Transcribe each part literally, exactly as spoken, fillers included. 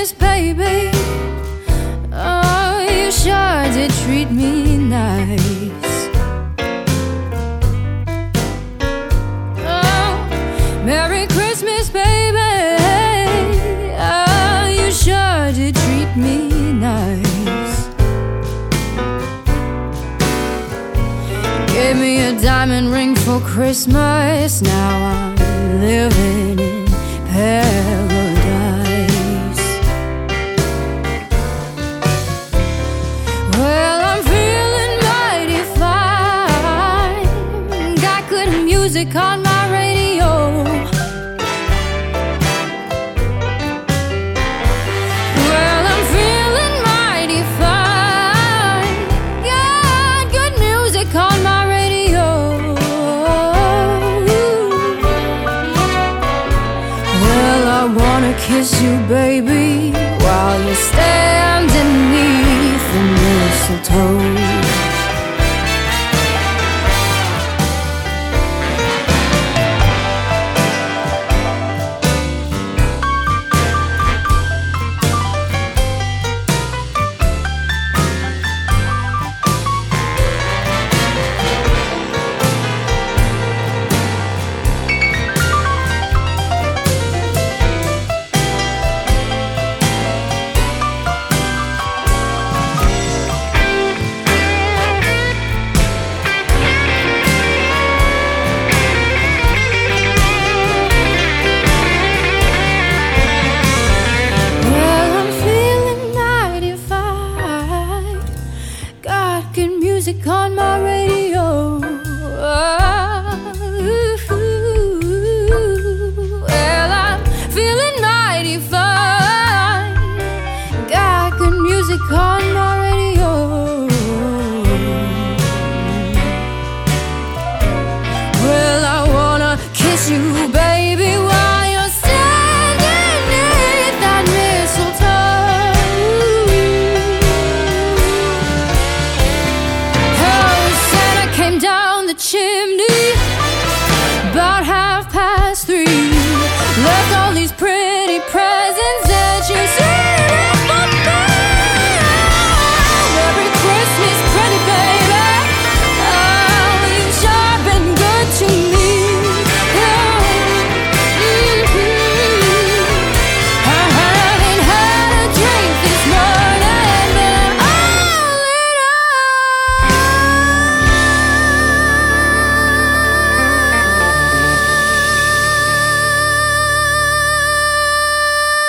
Christmas, baby. Oh, you sure did treat me nice. Oh, Merry Christmas, baby. Oh, you sure did treat me nice. Gave me a diamond ring for Christmas. Now I'm living in paradise. Well, I'm feeling mighty fine. Got good music on my radio. Well, I'm feeling mighty fine. Got good music on my radio. Well, I wanna kiss you, baby, while you're standing beneath the mistletoe. Music on my radio. Well, I'm feeling mighty fine. Got good music on my radio. Well, I wanna kiss you, baby, while you're standing beneath that mistletoe. Down the chimney about half past three. Left all these pretty presents that you saved for me. Merry Christmas, pretty baby. Oh, you've sure been good to me. Oh, mm-hmm. I haven't had a drink this morning, but I'm all lit up.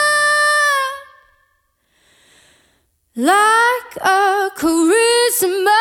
Like a Christmas